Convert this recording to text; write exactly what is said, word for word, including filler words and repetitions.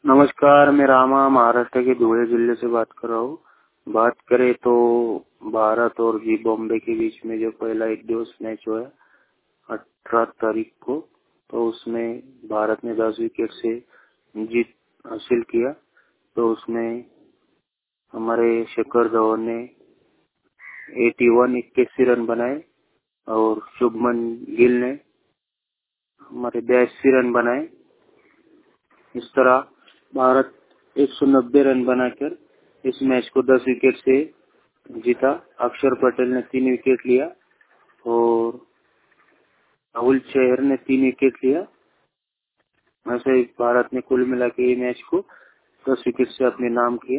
नमस्कार, मैं रामा महाराष्ट्र के धुले जिले से बात कर रहा हूँ। बात करें तो भारत और जी बॉम्बे के बीच में जो पहला एक दिवसीय मैच हुआ है अठारह तारीख को, तो उसमें भारत ने दस विकेट से जीत हासिल किया। तो उसमें हमारे शिखर धवन ने इक्यासी इक्यासी रन बनाए और शुभमन गिल ने हमारे बयासी रन बनाए। इस तरह भारत एक सौ नब्बे रन बनाकर इस मैच को दस विकेट से जीता। अक्षर पटेल ने तीन विकेट लिया और राहुल चहर ने तीन विकेट लिया। ऐसे ही भारत ने कुल मिला के ये मैच को दस विकेट से अपने नाम किया।